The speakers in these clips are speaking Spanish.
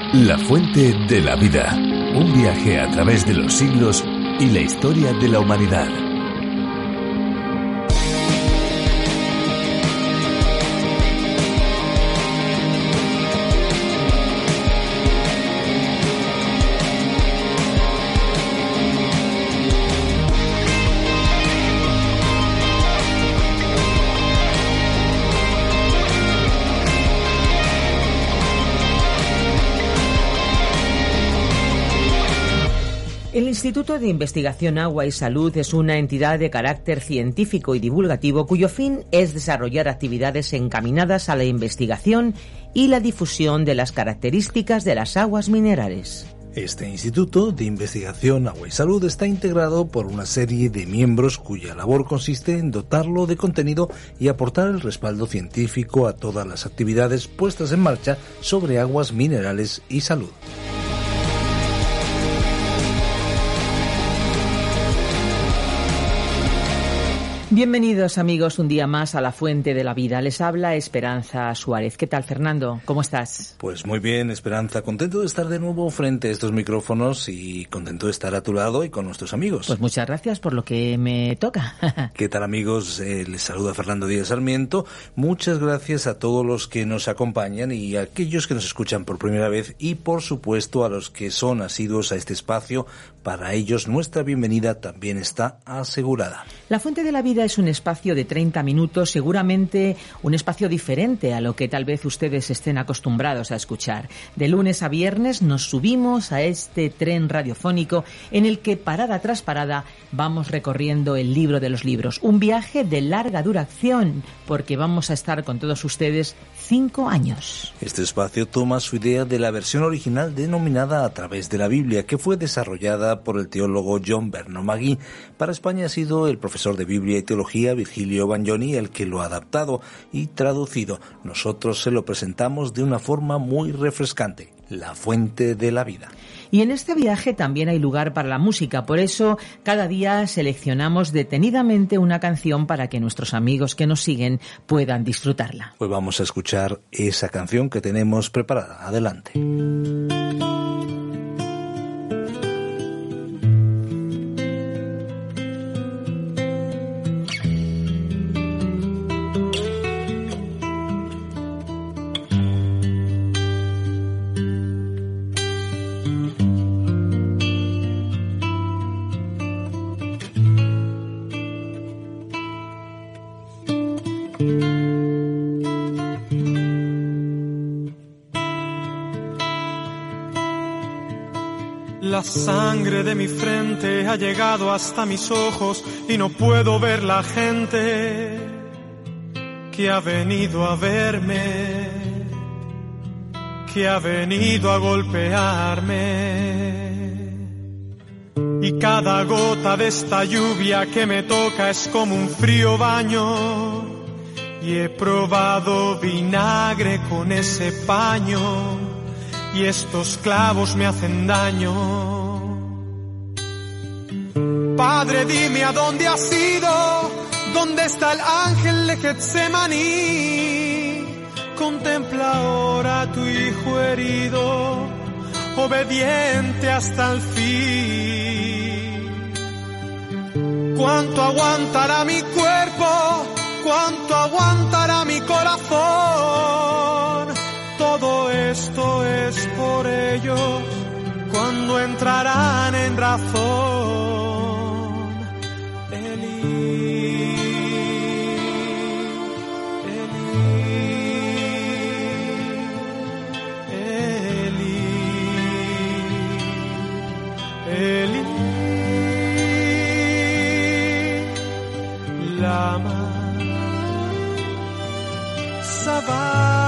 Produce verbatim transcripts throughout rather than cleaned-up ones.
La fuente de la vida. Un viaje a través de los siglos y la historia de la humanidad. El Instituto de Investigación Agua y Salud es una entidad de carácter científico y divulgativo cuyo fin es desarrollar actividades encaminadas a la investigación y la difusión de las características de las aguas minerales. Este Instituto de Investigación Agua y Salud está integrado por una serie de miembros cuya labor consiste en dotarlo de contenido y aportar el respaldo científico a todas las actividades puestas en marcha sobre aguas minerales y salud. Bienvenidos amigos un día más a La Fuente de la Vida. Les habla Esperanza Suárez. ¿Qué tal, Fernando? ¿Cómo estás? Pues muy bien, Esperanza. Contento de estar de nuevo frente a estos micrófonos y contento de estar a tu lado y con nuestros amigos. Pues muchas gracias por lo que me toca. ¿Qué tal, amigos? Eh, les saluda Fernando Díaz Sarmiento. Muchas gracias a todos los que nos acompañan y a aquellos que nos escuchan por primera vez y, por supuesto, a los que son asiduos a este espacio. Para ellos, nuestra bienvenida también está asegurada. La Fuente de la Vida es un espacio de treinta minutos, seguramente un espacio diferente a lo que tal vez ustedes estén acostumbrados a escuchar. De lunes a viernes nos subimos a este tren radiofónico en el que parada tras parada vamos recorriendo el libro de los libros. Un viaje de larga duración porque vamos a estar con todos ustedes cinco años. Este espacio toma su idea de la versión original denominada A través de la Biblia, que fue desarrollada por el teólogo John Vernon McGee. Para España ha sido el profesor de Biblia y Teología Virgilio Bagnoni el que lo ha adaptado y traducido. Nosotros se lo presentamos de una forma muy refrescante, La Fuente de la Vida. Y en este viaje también hay lugar para la música, por eso cada día seleccionamos detenidamente una canción para que nuestros amigos que nos siguen puedan disfrutarla. Pues vamos a escuchar esa canción que tenemos preparada. Adelante. La sangre de mi frente ha llegado hasta mis ojos y no puedo ver la gente que ha venido a verme, que ha venido a golpearme. Y cada gota de esta lluvia que me toca es como un frío baño. Y he probado vinagre con ese paño. Y estos clavos me hacen daño. Padre, dime a dónde has ido, dónde está el ángel de Getsemaní. Contempla ahora a tu hijo herido, obediente hasta el fin. ¿Cuánto aguantará mi cuerpo? ¿Cuánto aguantará mi corazón? Todo esto es por ellos, cuando entrarán en razón. Elí, Elí, Elí, Elí, lama, sabá.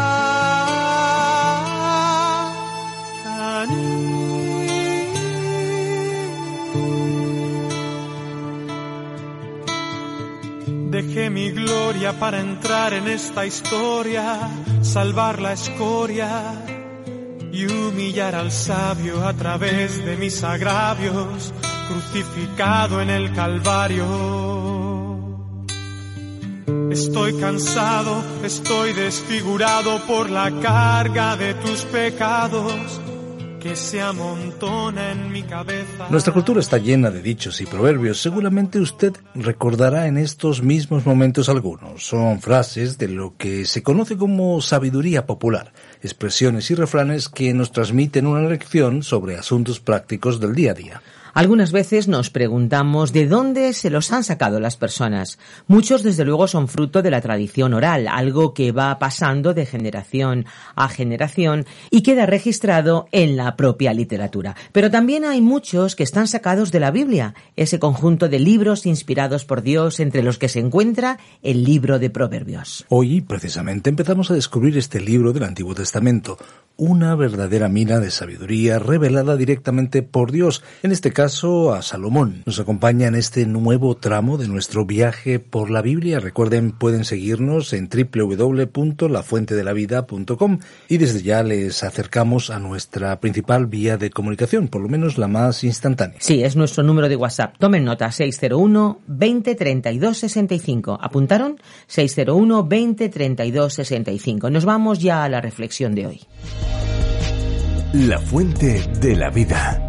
Dejé mi gloria para entrar en esta historia, salvar la escoria y humillar al sabio a través de mis agravios, crucificado en el Calvario. Estoy cansado, estoy desfigurado por la carga de tus pecados. que se amontona en mi cabeza. Nuestra cultura está llena de dichos y proverbios. Seguramente usted recordará en estos mismos momentos algunos. Son frases de lo que se conoce como sabiduría popular, expresiones y refranes que nos transmiten una lección sobre asuntos prácticos del día a día. Algunas veces nos preguntamos de dónde se los han sacado las personas. Muchos, desde luego, son fruto de la tradición oral, algo que va pasando de generación a generación y queda registrado en la propia literatura. Pero también hay muchos que están sacados de la Biblia, ese conjunto de libros inspirados por Dios, entre los que se encuentra el libro de Proverbios. Hoy, precisamente, empezamos a descubrir este libro del Antiguo Testamento, una verdadera mina de sabiduría revelada directamente por Dios, en este caso a Salomón. Nos acompaña en este nuevo tramo de nuestro viaje por la Biblia. Recuerden, pueden seguirnos en doble u doble u doble u punto la fuente de la vida punto com y desde ya les acercamos a nuestra principal vía de comunicación, por lo menos la más instantánea. Sí, es nuestro número de WhatsApp. Tomen nota, seis cero uno, veinte, treinta y dos, sesenta y cinco. ¿Apuntaron? seis cero uno, veinte, treinta y dos, sesenta y cinco. Nos vamos ya a la reflexión de hoy. La fuente de la vida.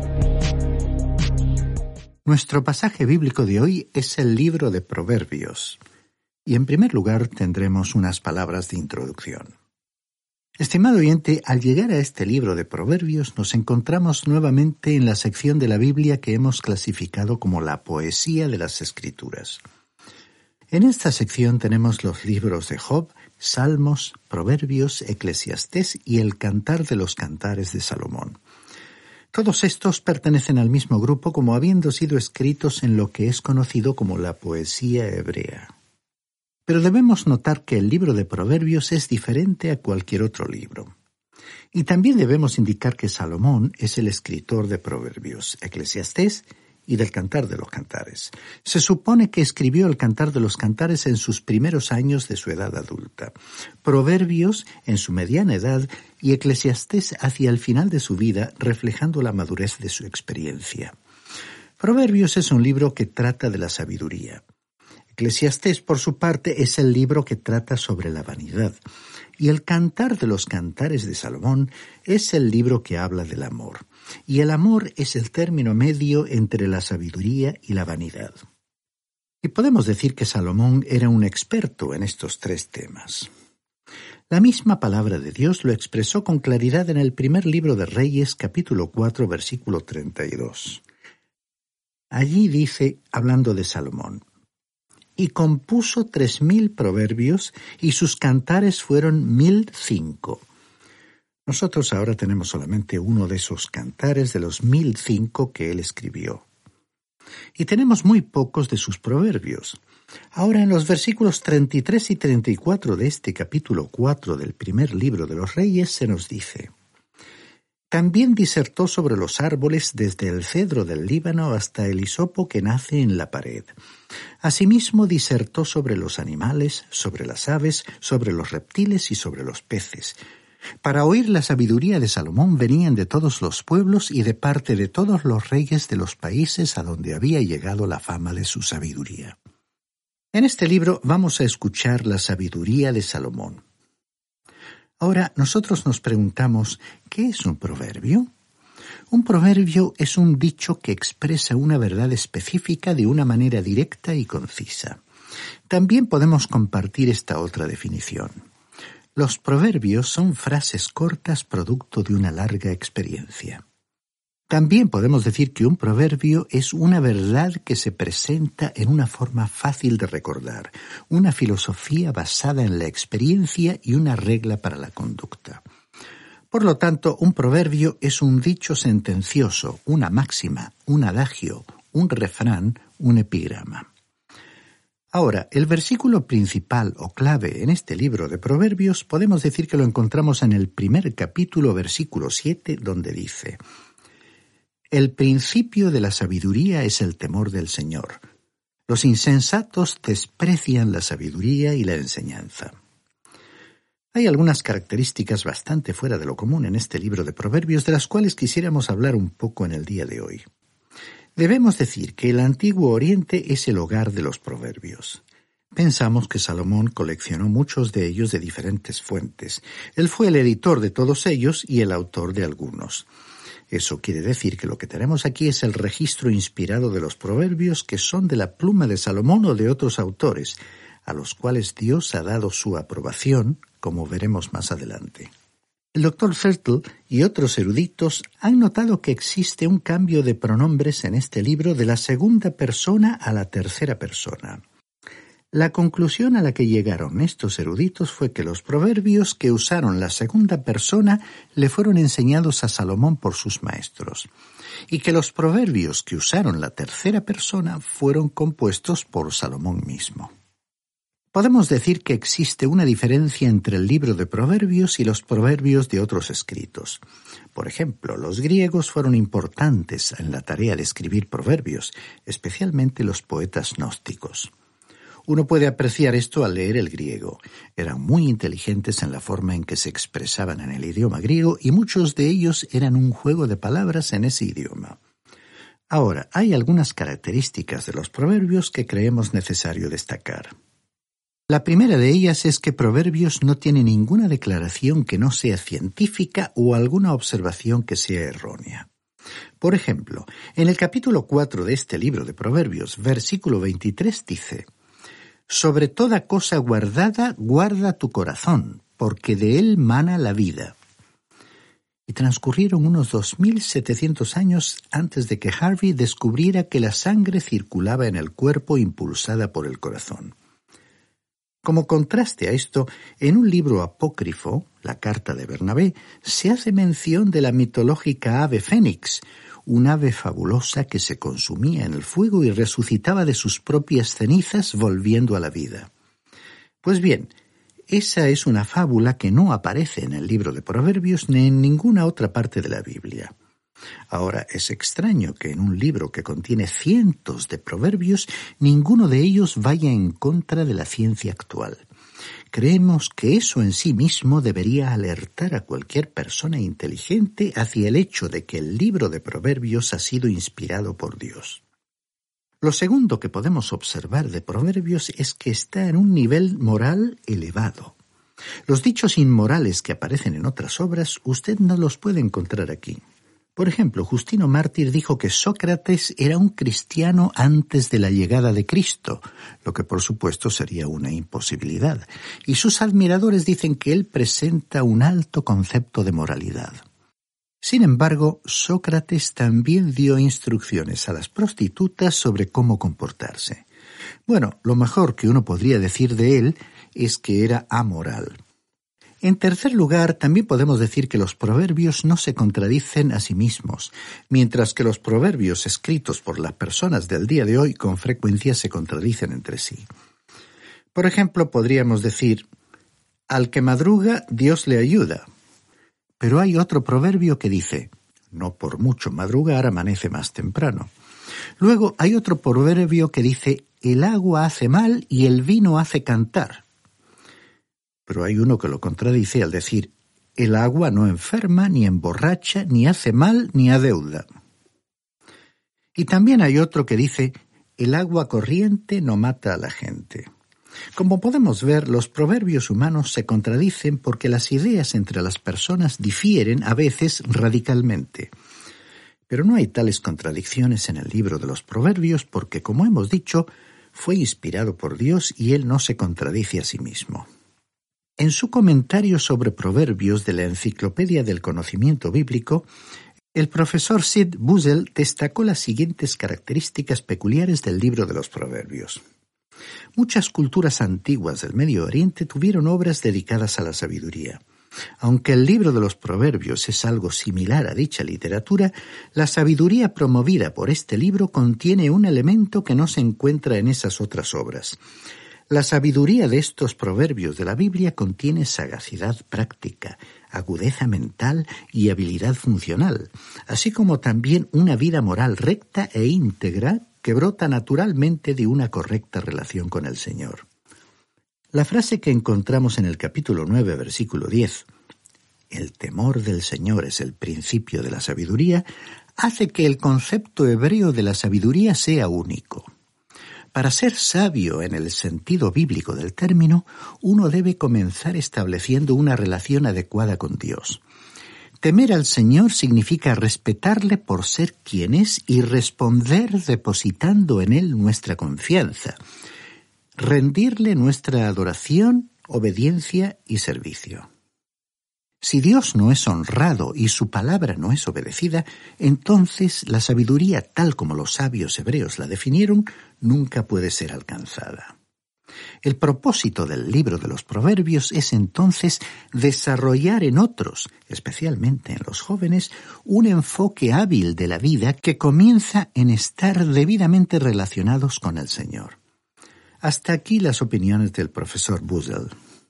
Nuestro pasaje bíblico de hoy es el libro de Proverbios. Y en primer lugar tendremos unas palabras de introducción. Estimado oyente, al llegar a este libro de Proverbios nos encontramos nuevamente en la sección de la Biblia que hemos clasificado como la poesía de las Escrituras. En esta sección tenemos los libros de Job, Salmos, Proverbios, Eclesiastés y el Cantar de los Cantares de Salomón. Todos estos pertenecen al mismo grupo como habiendo sido escritos en lo que es conocido como la poesía hebrea. Pero debemos notar que el libro de Proverbios es diferente a cualquier otro libro. Y también debemos indicar que Salomón es el escritor de Proverbios, Eclesiastés y del Cantar de los Cantares. Se supone que escribió el Cantar de los Cantares en sus primeros años de su edad adulta, Proverbios en su mediana edad y Eclesiastés hacia el final de su vida, reflejando la madurez de su experiencia. Proverbios es un libro que trata de la sabiduría. Eclesiastés, por su parte, es el libro que trata sobre la vanidad. Y el Cantar de los Cantares de Salomón es el libro que habla del amor. Y el amor es el término medio entre la sabiduría y la vanidad. Y podemos decir que Salomón era un experto en estos tres temas. La misma palabra de Dios lo expresó con claridad en el primer libro de Reyes, capítulo cuatro, versículo treinta y dos. Allí dice, hablando de Salomón, y compuso tres mil proverbios, y sus cantares fueron mil cinco. Nosotros ahora tenemos solamente uno de esos cantares de los mil cinco que él escribió. Y tenemos muy pocos de sus proverbios. Ahora en los versículos treinta y tres y treinta y cuatro de este capítulo cuatro del primer libro de los Reyes se nos dice: También disertó sobre los árboles desde el cedro del Líbano hasta el hisopo que nace en la pared. Asimismo disertó sobre los animales, sobre las aves, sobre los reptiles y sobre los peces. Para oír la sabiduría de Salomón venían de todos los pueblos y de parte de todos los reyes de los países a donde había llegado la fama de su sabiduría. En este libro vamos a escuchar la sabiduría de Salomón. Ahora, nosotros nos preguntamos, ¿qué es un proverbio? Un proverbio es un dicho que expresa una verdad específica de una manera directa y concisa. También podemos compartir esta otra definición. Los proverbios son frases cortas producto de una larga experiencia. También podemos decir que un proverbio es una verdad que se presenta en una forma fácil de recordar, una filosofía basada en la experiencia y una regla para la conducta. Por lo tanto, un proverbio es un dicho sentencioso, una máxima, un adagio, un refrán, un epigrama. Ahora, el versículo principal o clave en este libro de Proverbios podemos decir que lo encontramos en el primer capítulo, versículo siete, donde dice: El principio de la sabiduría es el temor del Señor. Los insensatos desprecian la sabiduría y la enseñanza. Hay algunas características bastante fuera de lo común en este libro de Proverbios de las cuales quisiéramos hablar un poco en el día de hoy. Debemos decir que el Antiguo Oriente es el hogar de los proverbios. Pensamos que Salomón coleccionó muchos de ellos de diferentes fuentes. Él fue el editor de todos ellos y el autor de algunos. Eso quiere decir que lo que tenemos aquí es el registro inspirado de los proverbios que son de la pluma de Salomón o de otros autores, a los cuales Dios ha dado su aprobación, como veremos más adelante. El doctor Fertel y otros eruditos han notado que existe un cambio de pronombres en este libro de la segunda persona a la tercera persona. La conclusión a la que llegaron estos eruditos fue que los proverbios que usaron la segunda persona le fueron enseñados a Salomón por sus maestros, y que los proverbios que usaron la tercera persona fueron compuestos por Salomón mismo. Podemos decir que existe una diferencia entre el libro de Proverbios y los proverbios de otros escritos. Por ejemplo, los griegos fueron importantes en la tarea de escribir proverbios, especialmente los poetas gnósticos. Uno puede apreciar esto al leer el griego. Eran muy inteligentes en la forma en que se expresaban en el idioma griego y muchos de ellos eran un juego de palabras en ese idioma. Ahora, hay algunas características de los proverbios que creemos necesario destacar. La primera de ellas es que Proverbios no tiene ninguna declaración que no sea científica o alguna observación que sea errónea. Por ejemplo, en el capítulo cuatro de este libro de Proverbios, versículo veintitrés dice: «Sobre toda cosa guardada, guarda tu corazón, porque de él mana la vida». Y transcurrieron unos dos mil setecientos años antes de que Harvey descubriera que la sangre circulaba en el cuerpo impulsada por el corazón. Como contraste a esto, en un libro apócrifo, la Carta de Bernabé, se hace mención de la mitológica ave fénix, un ave fabulosa que se consumía en el fuego y resucitaba de sus propias cenizas volviendo a la vida. Pues bien, esa es una fábula que no aparece en el libro de Proverbios ni en ninguna otra parte de la Biblia. Ahora, es extraño que en un libro que contiene cientos de proverbios, ninguno de ellos vaya en contra de la ciencia actual. Creemos que eso en sí mismo debería alertar a cualquier persona inteligente hacia el hecho de que el libro de Proverbios ha sido inspirado por Dios. Lo segundo que podemos observar de Proverbios es que está en un nivel moral elevado. Los dichos inmorales que aparecen en otras obras, usted no los puede encontrar aquí. Por ejemplo, Justino Mártir dijo que Sócrates era un cristiano antes de la llegada de Cristo, lo que por supuesto sería una imposibilidad, y sus admiradores dicen que él presenta un alto concepto de moralidad. Sin embargo, Sócrates también dio instrucciones a las prostitutas sobre cómo comportarse. Bueno, lo mejor que uno podría decir de él es que era amoral. En tercer lugar, también podemos decir que los proverbios no se contradicen a sí mismos, mientras que los proverbios escritos por las personas del día de hoy con frecuencia se contradicen entre sí. Por ejemplo, podríamos decir: «Al que madruga, Dios le ayuda». Pero hay otro proverbio que dice: «No por mucho madrugar amanece más temprano». Luego hay otro proverbio que dice: «El agua hace mal y el vino hace cantar». Pero hay uno que lo contradice al decir: «El agua no enferma, ni emborracha, ni hace mal, ni adeuda». Y también hay otro que dice: «El agua corriente no mata a la gente». Como podemos ver, los proverbios humanos se contradicen porque las ideas entre las personas difieren a veces radicalmente. Pero no hay tales contradicciones en el libro de los proverbios porque, como hemos dicho, fue inspirado por Dios y él no se contradice a sí mismo. En su comentario sobre proverbios de la Enciclopedia del Conocimiento Bíblico, el profesor Sid Buzel destacó las siguientes características peculiares del libro de los proverbios. Muchas culturas antiguas del Medio Oriente tuvieron obras dedicadas a la sabiduría. Aunque el libro de los proverbios es algo similar a dicha literatura, la sabiduría promovida por este libro contiene un elemento que no se encuentra en esas otras obras. La sabiduría de estos proverbios de la Biblia contiene sagacidad práctica, agudeza mental y habilidad funcional, así como también una vida moral recta e íntegra que brota naturalmente de una correcta relación con el Señor. La frase que encontramos en el capítulo nueve, versículo diez, «El temor del Señor es el principio de la sabiduría», hace que el concepto hebreo de la sabiduría sea único. Para ser sabio en el sentido bíblico del término, uno debe comenzar estableciendo una relación adecuada con Dios. Temer al Señor significa respetarle por ser quien es y responder depositando en Él nuestra confianza, rendirle nuestra adoración, obediencia y servicio. Si Dios no es honrado y su palabra no es obedecida, entonces la sabiduría, tal como los sabios hebreos la definieron, nunca puede ser alcanzada. El propósito del libro de los Proverbios es entonces desarrollar en otros, especialmente en los jóvenes, un enfoque hábil de la vida que comienza en estar debidamente relacionados con el Señor. Hasta aquí las opiniones del profesor Buzel.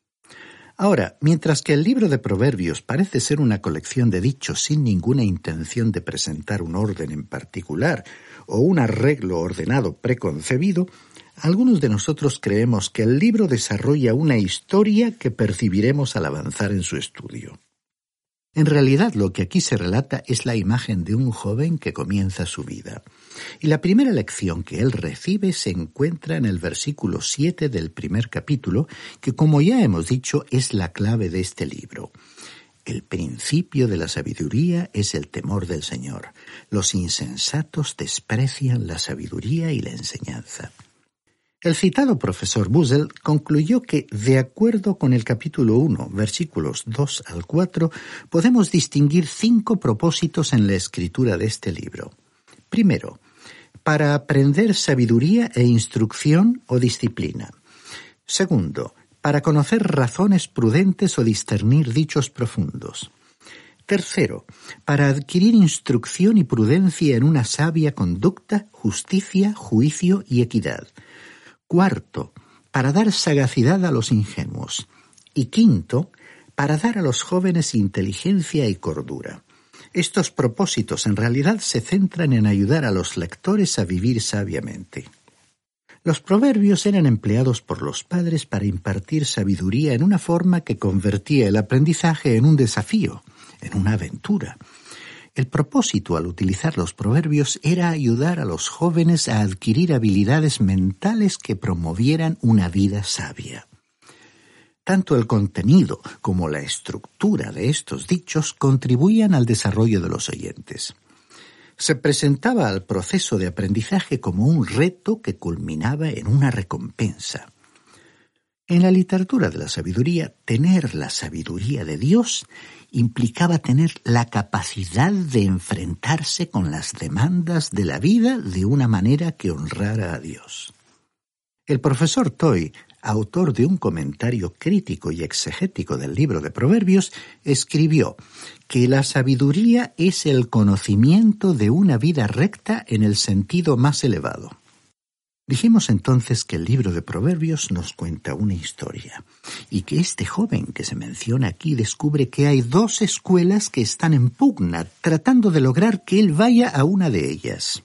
Ahora, mientras que el libro de Proverbios parece ser una colección de dichos sin ninguna intención de presentar un orden en particular o un arreglo ordenado preconcebido, algunos de nosotros creemos que el libro desarrolla una historia que percibiremos al avanzar en su estudio. En realidad, lo que aquí se relata es la imagen de un joven que comienza su vida. Y la primera lección que él recibe se encuentra en el versículo siete del primer capítulo, que, como ya hemos dicho, es la clave de este libro. El principio de la sabiduría es el temor del Señor. Los insensatos desprecian la sabiduría y la enseñanza. El citado profesor Buzel concluyó que, de acuerdo con el capítulo uno, versículos dos al cuatro, podemos distinguir cinco propósitos en la escritura de este libro. Primero, para aprender sabiduría e instrucción o disciplina. Segundo, para conocer razones prudentes o discernir dichos profundos. Tercero, para adquirir instrucción y prudencia en una sabia conducta, justicia, juicio y equidad. Cuarto, para dar sagacidad a los ingenuos. Y quinto, para dar a los jóvenes inteligencia y cordura. Estos propósitos en realidad se centran en ayudar a los lectores a vivir sabiamente. Los proverbios eran empleados por los padres para impartir sabiduría en una forma que convertía el aprendizaje en un desafío, en una aventura. El propósito al utilizar los proverbios era ayudar a los jóvenes a adquirir habilidades mentales que promovieran una vida sabia. Tanto el contenido como la estructura de estos dichos contribuían al desarrollo de los oyentes. Se presentaba al proceso de aprendizaje como un reto que culminaba en una recompensa. En la literatura de la sabiduría, tener la sabiduría de Dios implicaba tener la capacidad de enfrentarse con las demandas de la vida de una manera que honrara a Dios. El profesor Toy, autor de un comentario crítico y exegético del libro de Proverbios, escribió que la sabiduría es el conocimiento de una vida recta en el sentido más elevado. Dijimos entonces que el libro de Proverbios nos cuenta una historia y que este joven que se menciona aquí descubre que hay dos escuelas que están en pugna tratando de lograr que él vaya a una de ellas.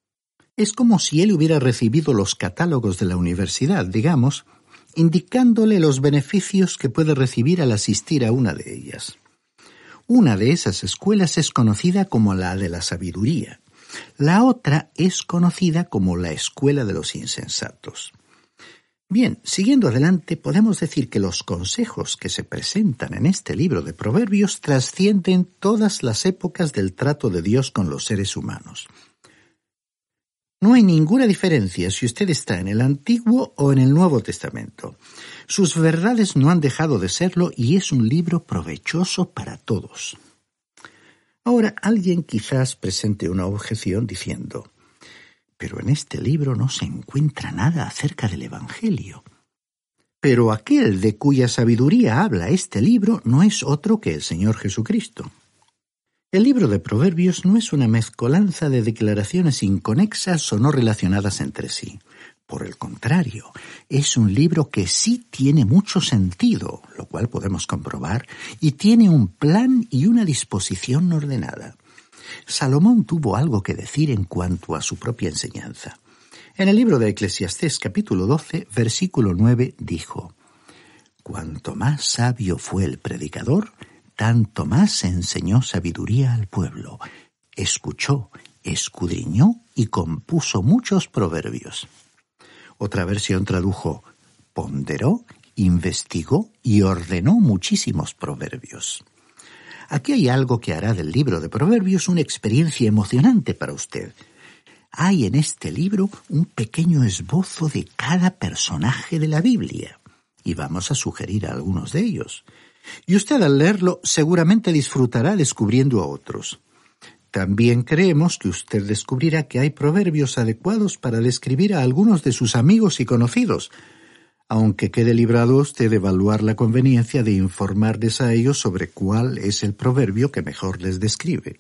Es como si él hubiera recibido los catálogos de la universidad, digamos, indicándole los beneficios que puede recibir al asistir a una de ellas. Una de esas escuelas es conocida como la de la sabiduría. La otra es conocida como la escuela de los insensatos. Bien, siguiendo adelante, podemos decir que los consejos que se presentan en este libro de Proverbios trascienden todas las épocas del trato de Dios con los seres humanos. No hay ninguna diferencia si usted está en el Antiguo o en el Nuevo Testamento. Sus verdades no han dejado de serlo y es un libro provechoso para todos. Ahora, alguien quizás presente una objeción diciendo: pero en este libro no se encuentra nada acerca del Evangelio. Pero aquel de cuya sabiduría habla este libro no es otro que el Señor Jesucristo. El libro de Proverbios no es una mezcolanza de declaraciones inconexas o no relacionadas entre sí. Por el contrario, es un libro que sí tiene mucho sentido, lo cual podemos comprobar, y tiene un plan y una disposición ordenada. Salomón tuvo algo que decir en cuanto a su propia enseñanza. En el libro de Eclesiastés capítulo doce, versículo nueve, dijo: «Cuanto más sabio fue el predicador, tanto más enseñó sabiduría al pueblo. Escuchó, escudriñó y compuso muchos proverbios». Otra versión tradujo: «Ponderó, investigó y ordenó muchísimos proverbios». Aquí hay algo que hará del libro de Proverbios una experiencia emocionante para usted. Hay en este libro un pequeño esbozo de cada personaje de la Biblia, y vamos a sugerir a algunos de ellos. Y usted al leerlo seguramente disfrutará descubriendo a otros. También creemos que usted descubrirá que hay proverbios adecuados para describir a algunos de sus amigos y conocidos, aunque quede librado usted de evaluar la conveniencia de informarles a ellos sobre cuál es el proverbio que mejor les describe.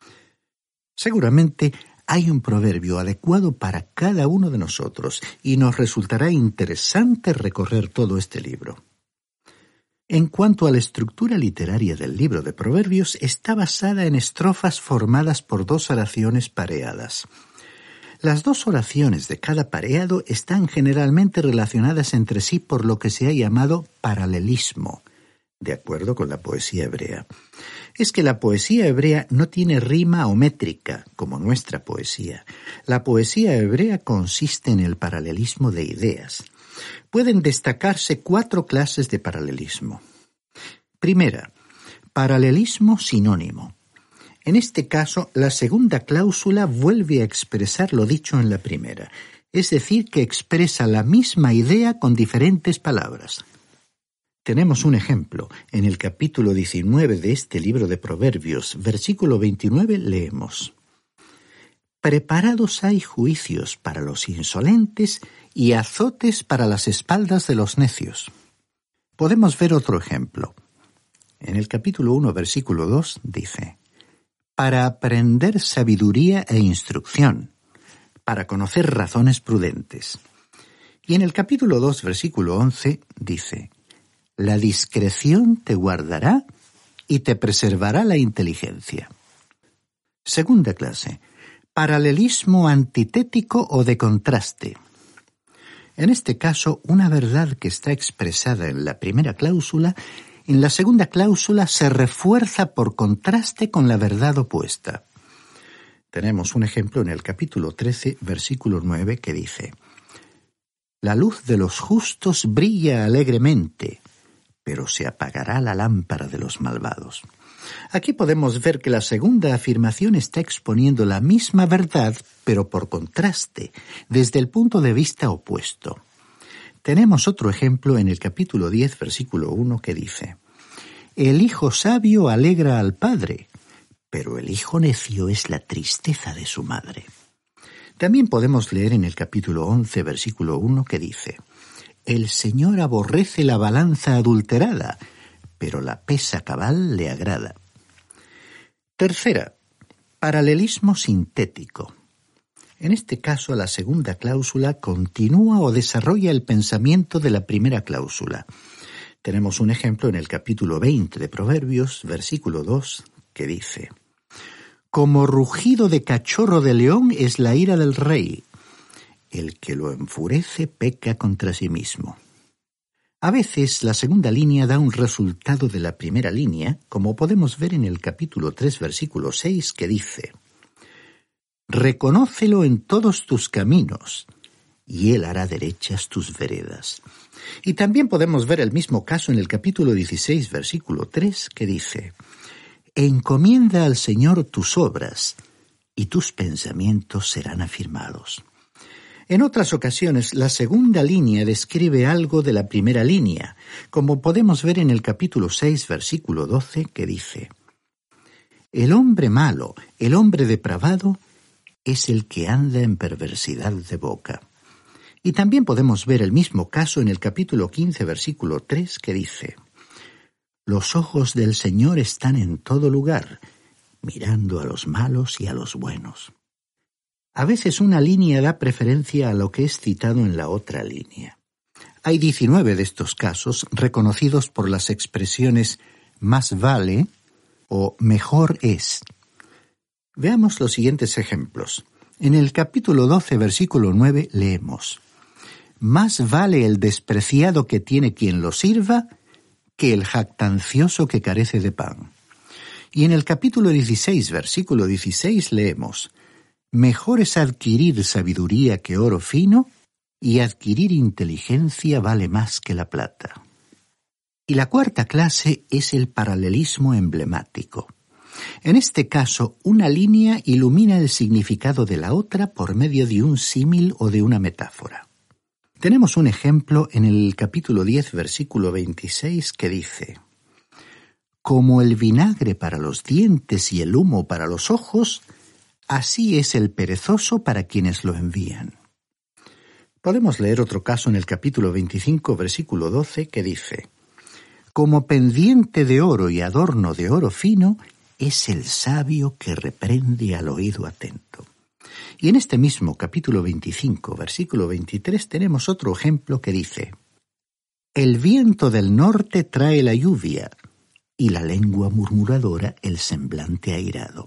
Seguramente hay un proverbio adecuado para cada uno de nosotros y nos resultará interesante recorrer todo este libro. En cuanto a la estructura literaria del libro de Proverbios, está basada en estrofas formadas por dos oraciones pareadas. Las dos oraciones de cada pareado están generalmente relacionadas entre sí por lo que se ha llamado paralelismo, de acuerdo con la poesía hebrea. Es que la poesía hebrea no tiene rima o métrica, como nuestra poesía. La poesía hebrea consiste en el paralelismo de ideas. Pueden destacarse cuatro clases de paralelismo. Primera, paralelismo sinónimo. En este caso, la segunda cláusula vuelve a expresar lo dicho en la primera, es decir, que expresa la misma idea con diferentes palabras. Tenemos un ejemplo. En el capítulo diecinueve de este libro de Proverbios, versículo veintinueve, leemos: Preparados hay juicios para los insolentes y azotes para las espaldas de los necios. Podemos ver otro ejemplo. En el capítulo uno, versículo dos, dice: Para aprender sabiduría e instrucción, para conocer razones prudentes. Y en el capítulo dos, versículo once, dice: La discreción te guardará y te preservará la inteligencia. Segunda clase, paralelismo antitético o de contraste. En este caso, una verdad que está expresada en la primera cláusula, en la segunda cláusula se refuerza por contraste con la verdad opuesta. Tenemos un ejemplo en el capítulo trece, versículo nueve, que dice: La luz de los justos brilla alegremente, pero se apagará la lámpara de los malvados. Aquí podemos ver que la segunda afirmación está exponiendo la misma verdad, pero por contraste, desde el punto de vista opuesto. Tenemos otro ejemplo en el capítulo diez, versículo uno, que dice: El hijo sabio alegra al padre, pero el hijo necio es la tristeza de su madre. También podemos leer en el capítulo once, versículo uno, que dice: El Señor aborrece la balanza adulterada, pero la pesa cabal le agrada. Tercera, paralelismo sintético. En este caso, la segunda cláusula continúa o desarrolla el pensamiento de la primera cláusula. Tenemos un ejemplo en el capítulo veinte de Proverbios, versículo dos, que dice: Como rugido de cachorro de león es la ira del rey. El que lo enfurece peca contra sí mismo. A veces la segunda línea da un resultado de la primera línea, como podemos ver en el capítulo tres, versículo seis, que dice: Reconócelo en todos tus caminos, y él hará derechas tus veredas. Y también podemos ver el mismo caso en el capítulo dieciséis, versículo tres, que dice: Encomienda al Señor tus obras, y tus pensamientos serán afirmados. En otras ocasiones, la segunda línea describe algo de la primera línea, como podemos ver en el capítulo seis, versículo doce, que dice: El hombre malo, el hombre depravado, es el que anda en perversidad de boca. Y también podemos ver el mismo caso en el capítulo quince, versículo tres, que dice: Los ojos del Señor están en todo lugar, mirando a los malos y a los buenos. A veces una línea da preferencia a lo que es citado en la otra línea. Hay diecinueve de estos casos reconocidos por las expresiones más vale o mejor es. Veamos los siguientes ejemplos. En el capítulo doce, versículo nueve, leemos: Más vale el despreciado que tiene quien lo sirva que el jactancioso que carece de pan. Y en el capítulo dieciséis, versículo dieciséis, leemos: Mejor es adquirir sabiduría que oro fino, y adquirir inteligencia vale más que la plata. Y la cuarta clase es el paralelismo emblemático. En este caso, una línea ilumina el significado de la otra por medio de un símil o de una metáfora. Tenemos un ejemplo en el capítulo diez, versículo veintiséis, que dice: Como el vinagre para los dientes y el humo para los ojos, así es el perezoso para quienes lo envían. Podemos leer otro caso en el capítulo veinticinco, versículo doce, que dice: Como pendiente de oro y adorno de oro fino, es el sabio que reprende al oído atento. Y en este mismo capítulo veinticinco, versículo veintitrés, tenemos otro ejemplo que dice: El viento del norte trae la lluvia, y la lengua murmuradora el semblante airado.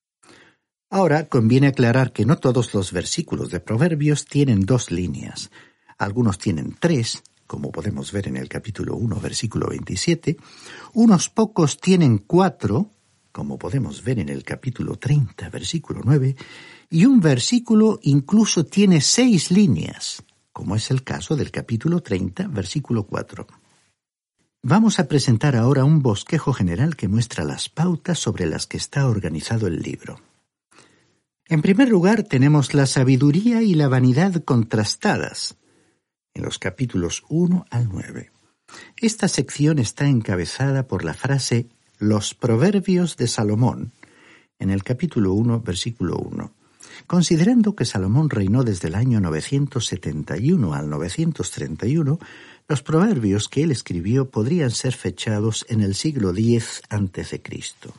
Ahora conviene aclarar que no todos los versículos de Proverbios tienen dos líneas. Algunos tienen tres, como podemos ver en el capítulo uno, versículo veintisiete. Unos pocos tienen cuatro, como podemos ver en el capítulo treinta, versículo nueve. Y un versículo incluso tiene seis líneas, como es el caso del capítulo treinta, versículo cuatro. Vamos a presentar ahora un bosquejo general que muestra las pautas sobre las que está organizado el libro. En primer lugar, tenemos la sabiduría y la vanidad contrastadas, en los capítulos uno al nueve. Esta sección está encabezada por la frase «Los proverbios de Salomón», en el capítulo uno, versículo uno. Considerando que Salomón reinó desde el año novecientos setenta y uno al novecientos treinta y uno, los proverbios que él escribió podrían ser fechados en el siglo diez antes de Cristo.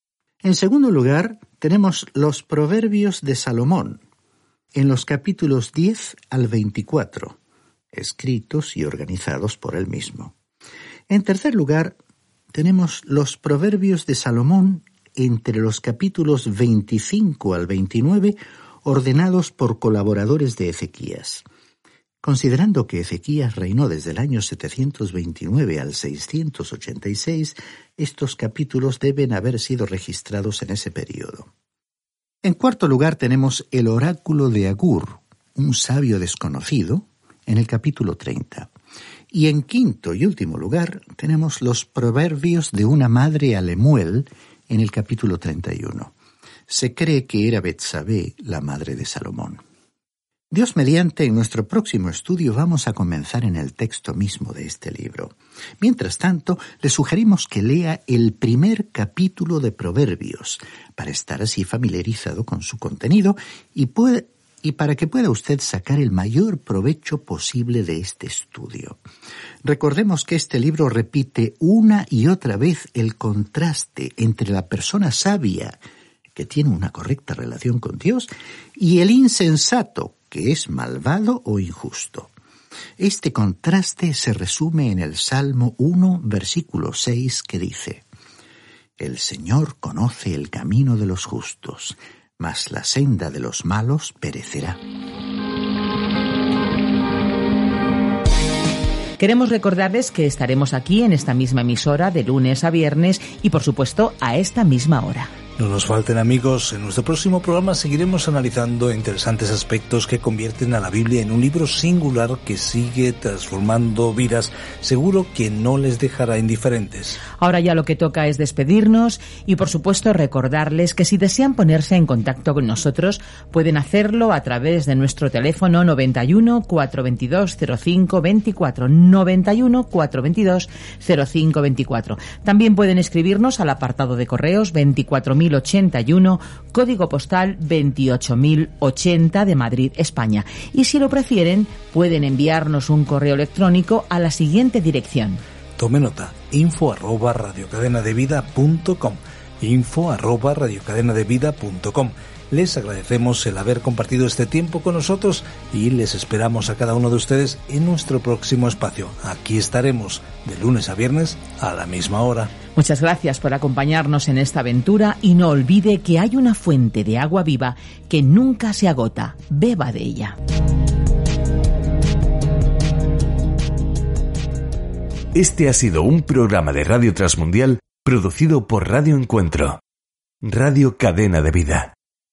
En segundo lugar, tenemos los proverbios de Salomón, en los capítulos diez al veinticuatro, escritos y organizados por él mismo. En tercer lugar, tenemos los proverbios de Salomón entre los capítulos veinticinco al veintinueve, ordenados por colaboradores de Ezequías. Considerando que Ezequías reinó desde el año setecientos veintinueve al seiscientos ochenta y seis, estos capítulos deben haber sido registrados en ese período. En cuarto lugar tenemos el oráculo de Agur, un sabio desconocido, en el capítulo treinta. Y en quinto y último lugar tenemos los proverbios de una madre a Lemuel, en el capítulo treinta y uno. Se cree que era Betsabé, la madre de Salomón. Dios mediante, en nuestro próximo estudio vamos a comenzar en el texto mismo de este libro. Mientras tanto, le sugerimos que lea el primer capítulo de Proverbios, para estar así familiarizado con su contenido y, puede, y para que pueda usted sacar el mayor provecho posible de este estudio. Recordemos que este libro repite una y otra vez el contraste entre la persona sabia, que tiene una correcta relación con Dios, y el insensato, que es malvado o injusto. Este contraste se resume en el Salmo uno, versículo seis, que dice: El Señor conoce el camino de los justos, mas la senda de los malos perecerá. Queremos recordarles que estaremos aquí en esta misma emisora de lunes a viernes y, por supuesto, a esta misma hora. No nos falten, amigos. En nuestro próximo programa seguiremos analizando interesantes aspectos que convierten a la Biblia en un libro singular que sigue transformando vidas. Seguro que no les dejará indiferentes. Ahora ya lo que toca es despedirnos y, por supuesto, recordarles que si desean ponerse en contacto con nosotros, pueden hacerlo a través de nuestro teléfono noventa y uno, cuatrocientos veintidós, cero cinco veinticuatro, noventa y uno, cuatrocientos veintidós, cero cinco veinticuatro. También pueden escribirnos al apartado de correos veinticuatro mil ochenta y uno, código postal veintiocho mil ochenta de Madrid, España. Y si lo prefieren, pueden enviarnos un correo electrónico a la siguiente dirección. Tome nota: info arroba radiocadenadevida punto com, info arroba radiocadenadevida punto com. Les agradecemos el haber compartido este tiempo con nosotros y les esperamos a cada uno de ustedes en nuestro próximo espacio. Aquí estaremos de lunes a viernes a la misma hora. Muchas gracias por acompañarnos en esta aventura y no olvide que hay una fuente de agua viva que nunca se agota. Beba de ella. Este ha sido un programa de Radio Transmundial producido por Radio Encuentro, Radio Cadena de Vida.